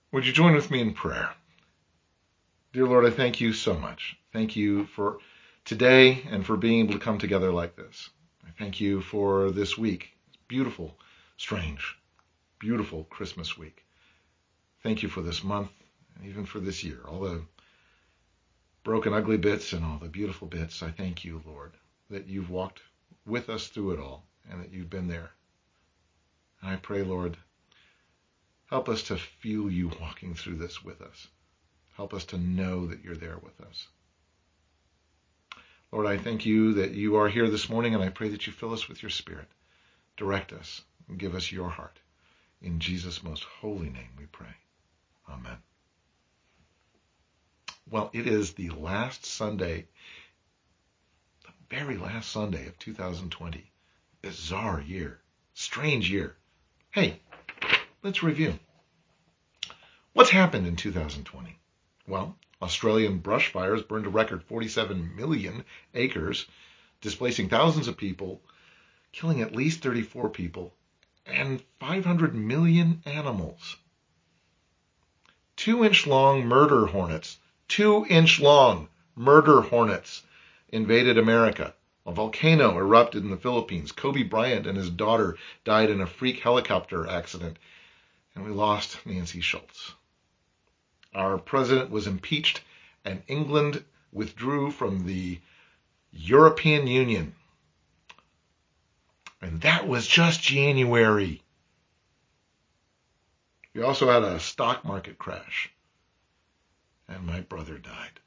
Would you join with me in prayer? Dear Lord, I thank you so much. Thank you for today and for being able to come together like this. I thank you for this week. Beautiful, strange, beautiful Christmas week. Thank you for this month and even for this year. All the broken, ugly bits and all the beautiful bits. I thank you, Lord, that you've walked with us through it all and that you've been there. And I pray, Lord, help us to feel you walking through this with us. Help us to know that you're there with us. Lord, I thank you that you are here this morning, and I pray that you fill us with your Spirit. Direct us and give us your heart. In Jesus' most holy name we pray. Amen. Well, it is the last Sunday, the very last Sunday of 2020. Bizarre year. Strange year. Hey, let's review. What's happened in 2020? Well, Australian brush fires burned a record 47 million acres, displacing thousands of people, killing at least 34 people, and 500 million animals. 2-inch long murder hornets, 2-inch long murder hornets invaded America. A volcano erupted in the Philippines. Kobe Bryant and his daughter died in a freak helicopter accident, and we lost Nancy Schultz. Our president was impeached, and England withdrew from the European Union. And that was just January. We also had a stock market crash, and my brother died.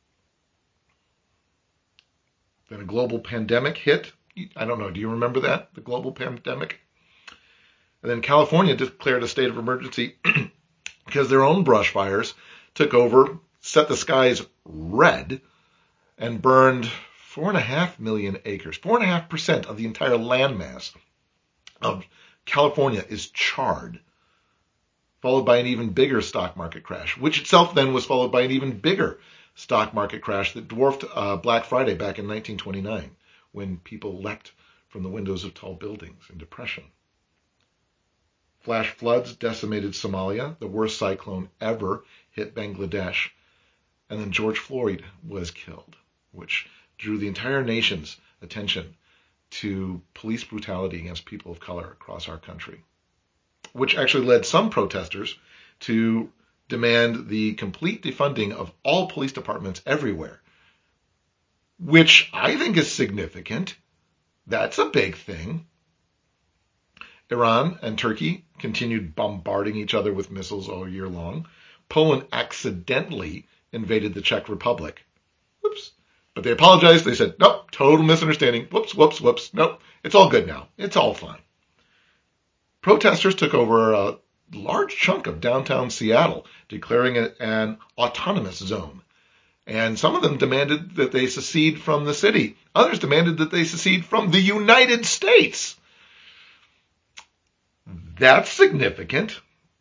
Then a global pandemic hit. I don't know, do you remember that? The global pandemic? And then California declared a state of emergency because their own brush fires took over, set the skies red, and burned 4.5 million acres. 4.5% of the entire landmass of California is charred, followed by an even bigger stock market crash, which itself then was followed by an even bigger stock market crash that dwarfed Black Friday back in 1929, when people leapt from the windows of tall buildings in depression. Flash floods decimated Somalia. The worst cyclone ever hit Bangladesh. And then George Floyd was killed, which drew the entire nation's attention to police brutality against people of color across our country, which actually led some protesters to demand the complete defunding of all police departments everywhere, which I think is significant. That's a big thing. Iran and Turkey continued bombarding each other with missiles all year long. Poland accidentally invaded the Czech Republic. Whoops. But they apologized. They said, nope, total misunderstanding. Whoops. Nope, it's all good now. It's all fine. Protesters took over a large chunk of downtown Seattle, declaring it an autonomous zone. And some of them demanded that they secede from the city. Others demanded that they secede from the United States. That's significant.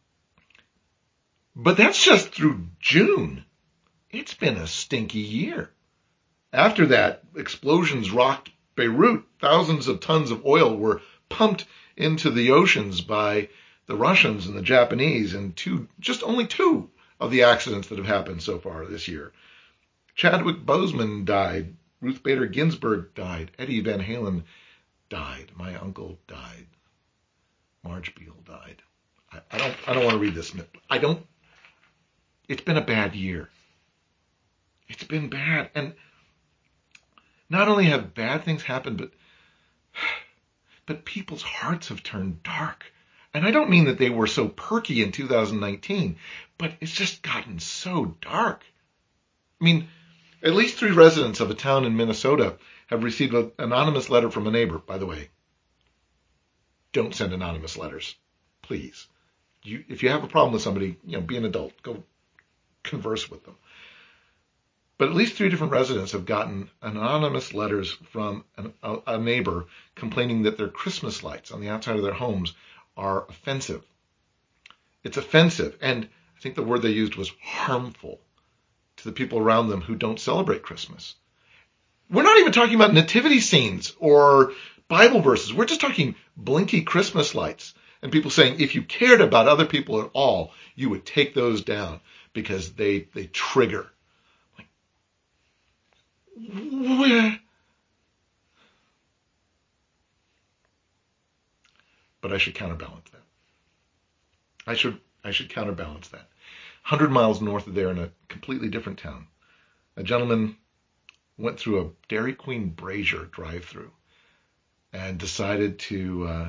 But that's just through June. It's been a stinky year. After that, explosions rocked Beirut. Thousands of tons of oil were pumped into the oceans by the Russians and the Japanese, and only two of the accidents that have happened so far this year. Chadwick Boseman died. Ruth Bader Ginsburg died. Eddie Van Halen died. My uncle died. Marge Beale died. I don't want to read this. It's been a bad year. It's been bad. And not only have bad things happened, but people's hearts have turned dark. And I don't mean that they were so perky in 2019, but it's just gotten so dark. I mean, at least 3 residents of a town in Minnesota have received an anonymous letter from a neighbor. By the way, don't send anonymous letters, please. If you have a problem with somebody, be an adult. Go converse with them. But at least 3 different residents have gotten anonymous letters from a neighbor complaining that their Christmas lights on the outside of their homes are offensive. It's offensive, and I think the word they used was harmful to the people around them who don't celebrate Christmas. We're not even talking about nativity scenes or Bible verses. We're just talking blinky Christmas lights. And people saying if you cared about other people at all, you would take those down because they trigger. Like, where? But I should counterbalance that. I should counterbalance that. 100 miles north of there, in a completely different town, a gentleman went through a Dairy Queen Brazier drive-through and decided to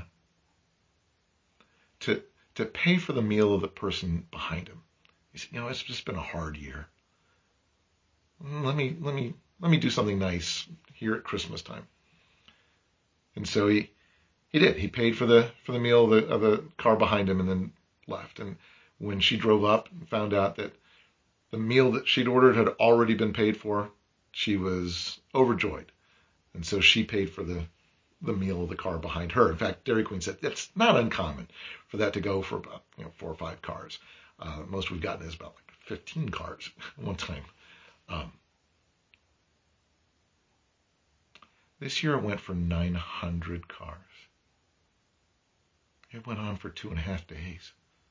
pay for the meal of the person behind him. He said, it's just been a hard year. Let me do something nice here at Christmas time. And so he did. He paid for the meal of the car behind him and then left. And when she drove up and found out that the meal that she'd ordered had already been paid for, she was overjoyed. And so she paid for the meal of the car behind her. In fact, Dairy Queen said it's not uncommon for that to go for about 4 or 5 cars. Most we've gotten is about 15 cars one time. This year it went for 900 cars. It went on for 2.5 days.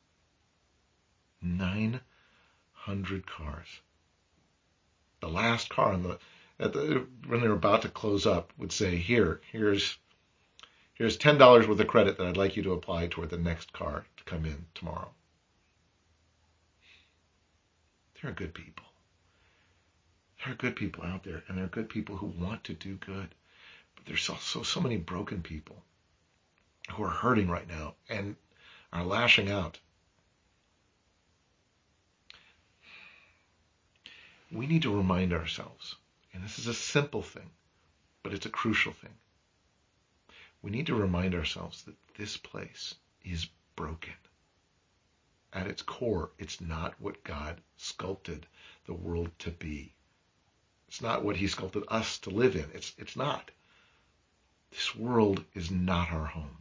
900 cars. The last car when they were about to close up would say, here's $10 worth of credit that I'd like you to apply toward the next car to come in tomorrow. There are good people. There are good people out there, and there are good people who want to do good. But there's also so many broken people who are hurting right now and are lashing out. We need to remind ourselves, and this is a simple thing, but it's a crucial thing. We need to remind ourselves that this place is broken. At its core, it's not what God sculpted the world to be. It's not what he sculpted us to live in. It's not. This world is not our home.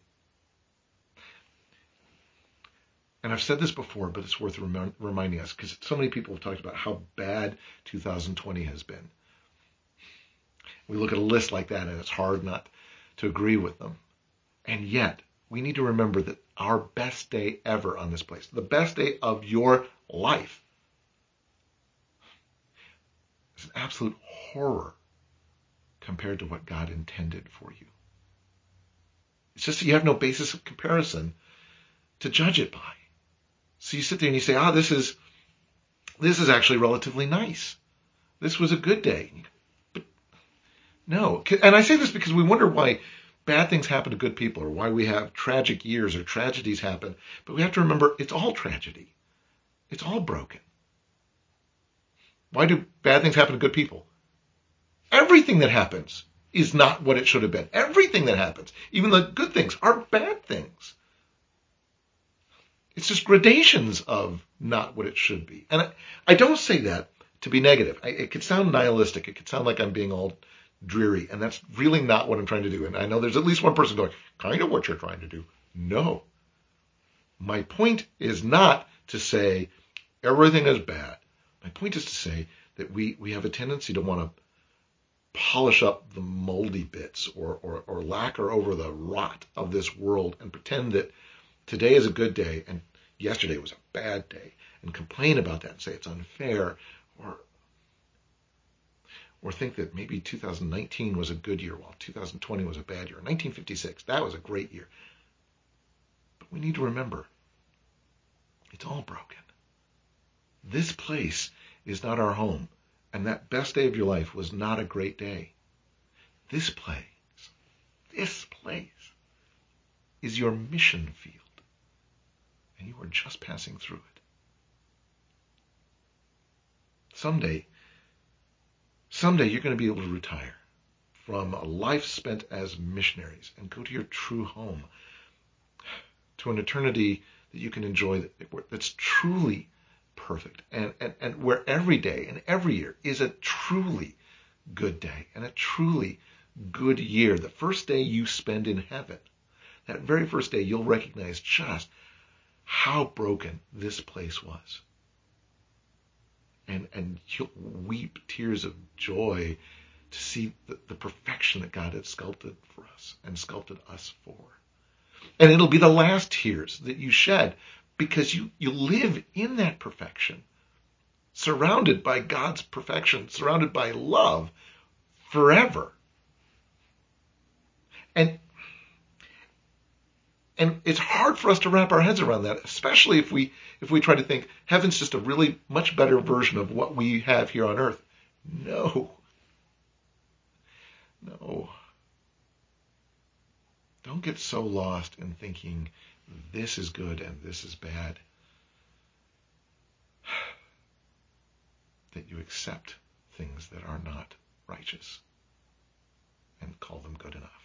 And I've said this before, but it's worth reminding us, because so many people have talked about how bad 2020 has been. We look at a list like that, and it's hard not to agree with them. And yet, we need to remember that our best day ever on this place, the best day of your life, is an absolute horror compared to what God intended for you. It's just that you have no basis of comparison to judge it by. So you sit there and you say, this is actually relatively nice. This was a good day. But no. And I say this because we wonder why bad things happen to good people, or why we have tragic years or tragedies happen. But we have to remember it's all tragedy. It's all broken. Why do bad things happen to good people? Everything that happens is not what it should have been. Everything that happens, even the good things, are bad things. It's just gradations of not what it should be. And I don't say that to be negative. It could sound nihilistic. It could sound like I'm being all dreary. And that's really not what I'm trying to do. And I know there's at least one person going, kind of what you're trying to do. No. My point is not to say everything is bad. My point is to say that we have a tendency to want to polish up the moldy bits or lacquer over the rot of this world and pretend that today is a good day and yesterday was a bad day, and complain about that and say it's unfair, or think that maybe 2019 was a good year while 2020 was a bad year. 1956, that was a great year. But we need to remember, it's all broken. This place is not our home, and that best day of your life was not a great day. This place is your mission field. And you are just passing through it. Someday you're going to be able to retire from a life spent as missionaries and go to your true home, to an eternity that you can enjoy that's truly perfect, and where every day and every year is a truly good day and a truly good year. The first day you spend in heaven, that very first day, you'll recognize just how broken this place was. And you'll weep tears of joy to see the perfection that God had sculpted for us and sculpted us for. And it'll be the last tears that you shed because you live in that perfection, surrounded by God's perfection, surrounded by love forever. And it's hard for us to wrap our heads around that, especially if we try to think heaven's just a really much better version of what we have here on earth. No. Don't get so lost in thinking this is good and this is bad that you accept things that are not righteous and call them good enough.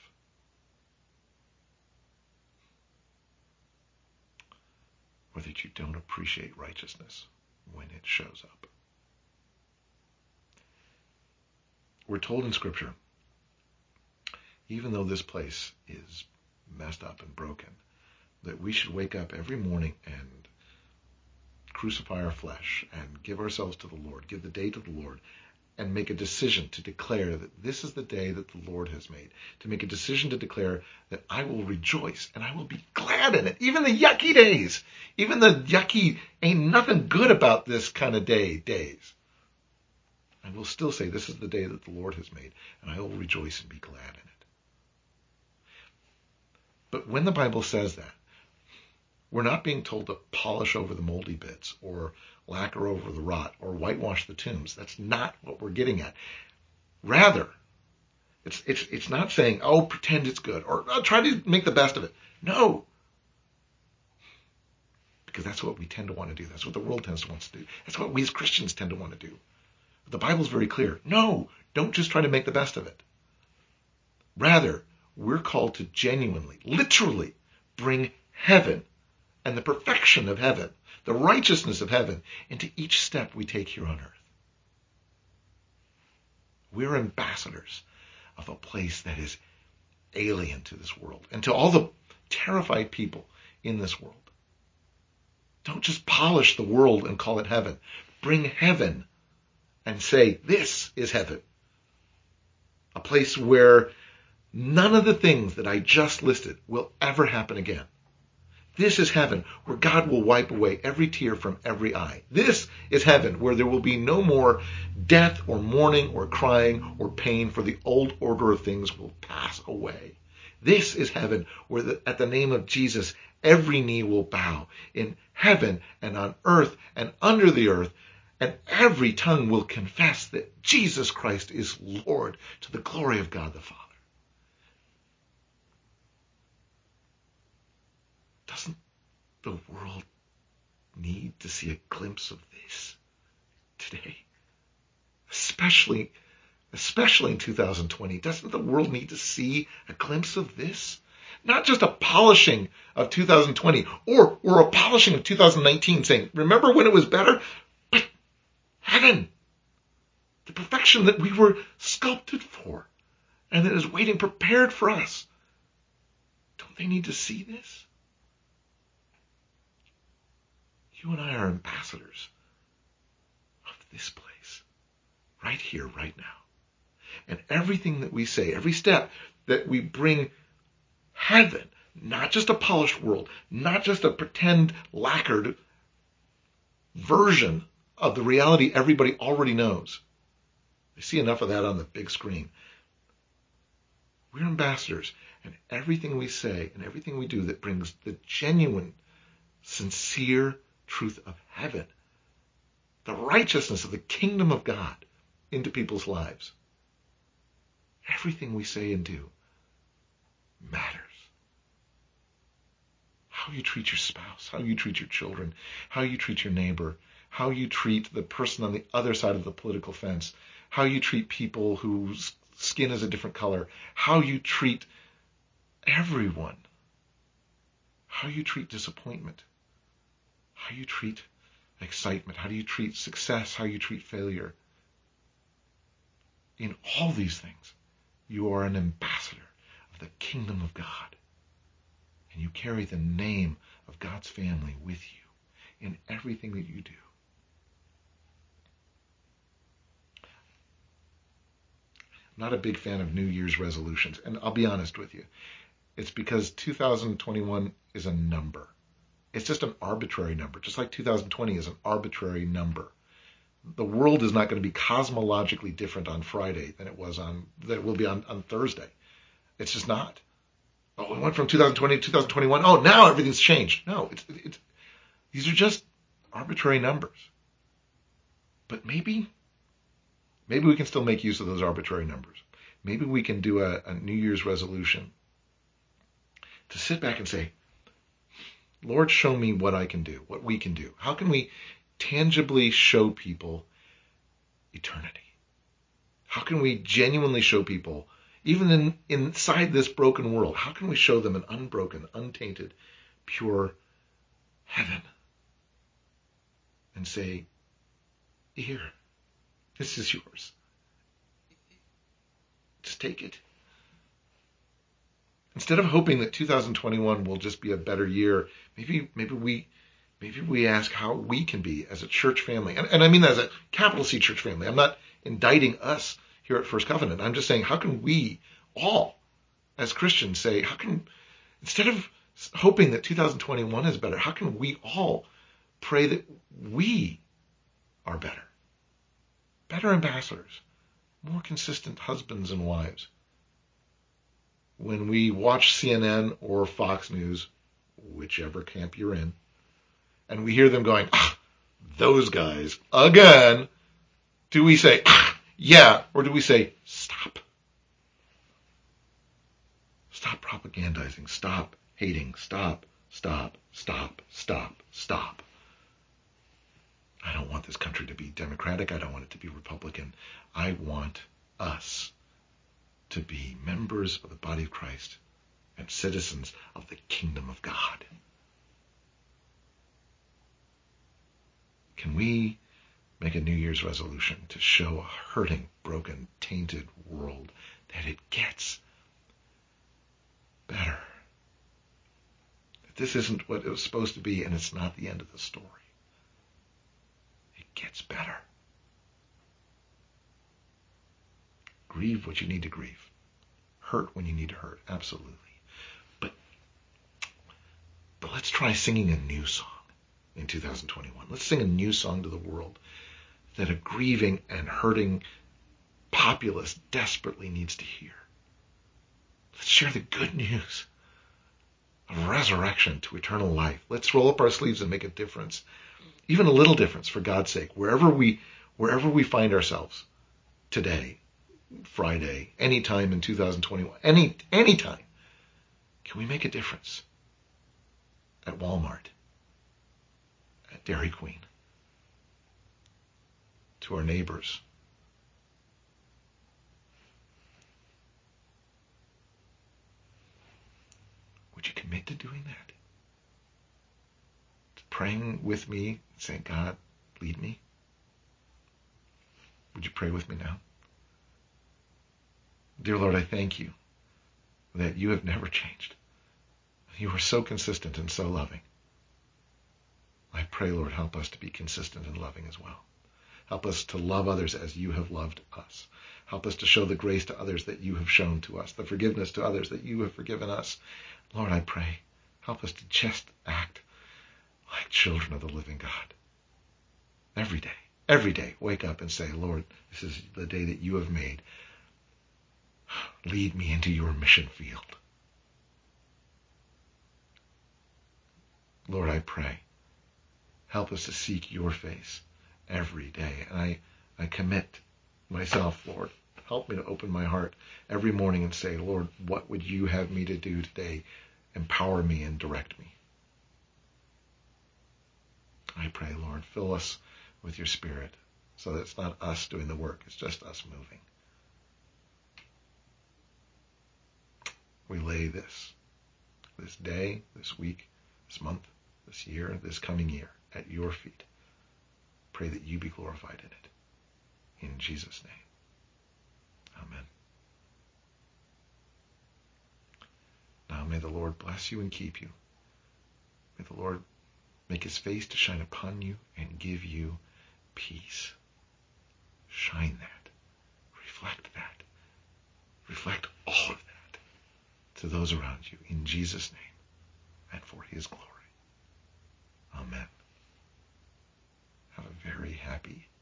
Or that you don't appreciate righteousness when it shows up. We're told in Scripture, even though this place is messed up and broken, that we should wake up every morning and crucify our flesh and give ourselves to the Lord, give the day to the Lord, and make a decision to declare that this is the day that the Lord has made, to make a decision to declare that I will rejoice and I will be glad in it. Even the yucky days, even the yucky, ain't nothing good about this kind of days. I will still say this is the day that the Lord has made, and I will rejoice and be glad in it. But when the Bible says that, we're not being told to polish over the moldy bits or lacquer over the rot or whitewash the tombs. That's not what we're getting at. Rather, it's not saying, oh, pretend it's good or try to make the best of it. No. Because that's what we tend to want to do. That's what the world tends to want to do. That's what we as Christians tend to want to do. But the Bible's very clear. No, don't just try to make the best of it. Rather, we're called to genuinely, literally bring heaven and the perfection of heaven, the righteousness of heaven, into each step we take here on earth. We're ambassadors of a place that is alien to this world and to all the terrified people in this world. Don't just polish the world and call it heaven. Bring heaven and say, this is heaven. A place where none of the things that I just listed will ever happen again. This is heaven, where God will wipe away every tear from every eye. This is heaven, where there will be no more death or mourning or crying or pain, for the old order of things will pass away. This is heaven, where at the name of Jesus, every knee will bow in heaven and on earth and under the earth, and every tongue will confess that Jesus Christ is Lord, to the glory of God the Father. Doesn't the world need to see a glimpse of this today? Especially in 2020, doesn't the world need to see a glimpse of this? Not just a polishing of 2020 or a polishing of 2019 saying, remember when it was better? But heaven, the perfection that we were sculpted for and that is waiting prepared for us. Don't they need to see this? You and I are ambassadors of this place, right here, right now. And everything that we say, every step that we bring heaven, not just a polished world, not just a pretend lacquered version of the reality everybody already knows. I see enough of that on the big screen. We're ambassadors, and everything we say and everything we do that brings the genuine, sincere truth of heaven, the righteousness of the kingdom of God into people's lives. Everything we say and do matters. How you treat your spouse, how you treat your children, how you treat your neighbor, how you treat the person on the other side of the political fence, how you treat people whose skin is a different color, how you treat everyone, how you treat disappointment, how you treat excitement, how do you treat success, how you treat failure. In all these things, you are an ambassador of the kingdom of God. And you carry the name of God's family with you in everything that you do. I'm not a big fan of New Year's resolutions, and I'll be honest with you. It's because 2021 is a number. It's just an arbitrary number, just like 2020 is an arbitrary number. The world is not going to be cosmologically different on Friday than it will be on Thursday. It's just not. Oh, we went from 2020 to 2021. Oh, now everything's changed. No, these are just arbitrary numbers. But maybe we can still make use of those arbitrary numbers. Maybe we can do a New Year's resolution to sit back and say, Lord, show me what I can do, what we can do. How can we tangibly show people eternity? How can we genuinely show people, even inside this broken world, how can we show them an unbroken, untainted, pure heaven? And say, here, this is yours. Just take it. Instead of hoping that 2021 will just be a better year, maybe we ask how we can be as a church family. And I mean that as a capital C church family. I'm not indicting us here at First Covenant. I'm just saying, how can we all, as Christians, say, instead of hoping that 2021 is better, how can we all pray that we are better? Better ambassadors, more consistent husbands and wives. When we watch CNN or Fox News, whichever camp you're in, and we hear them going, those guys, again, do we say, yeah, or do we say, stop? Stop propagandizing, stop hating, stop. I don't want this country to be Democratic. I don't want it to be Republican. I want us to be members of the body of Christ and citizens of the kingdom of God. Can we make a New Year's resolution to show a hurting, broken, tainted world that it gets better? That this isn't what it was supposed to be, and it's not the end of the story. It gets better. Grieve what you need to grieve. Hurt when you need to hurt. Absolutely. But let's try singing a new song in 2021. Let's sing a new song to the world that a grieving and hurting populace desperately needs to hear. Let's share the good news of resurrection to eternal life. Let's roll up our sleeves and make a difference, even a little difference, for God's sake, wherever we find ourselves today, Friday, anytime in 2021, anytime. Can we make a difference at Walmart, at Dairy Queen, to our neighbors? Would you commit to doing that? To praying with me, saying, God, lead me? Would you pray with me now? Dear Lord, I thank you that you have never changed. You are so consistent and so loving. I pray, Lord, help us to be consistent and loving as well. Help us to love others as you have loved us. Help us to show the grace to others that you have shown to us, the forgiveness to others that you have forgiven us. Lord, I pray, help us to just act like children of the living God. Every day, wake up and say, Lord, this is the day that you have made. Lead me into your mission field. Lord, I pray, help us to seek your face every day. And I commit myself, Lord. Help me to open my heart every morning and say, Lord, what would you have me to do today? Empower me and direct me. I pray, Lord, fill us with your Spirit so that it's not us doing the work, it's just us moving. We lay this day, this week, this month, this year, this coming year at your feet. Pray that you be glorified in it. In Jesus' name. Amen. Now may the Lord bless you and keep you. May the Lord make his face to shine upon you and give you peace. Shine that. Reflect that. Reflect all of that to those around you in Jesus' name and for his glory. Amen. Have a very happy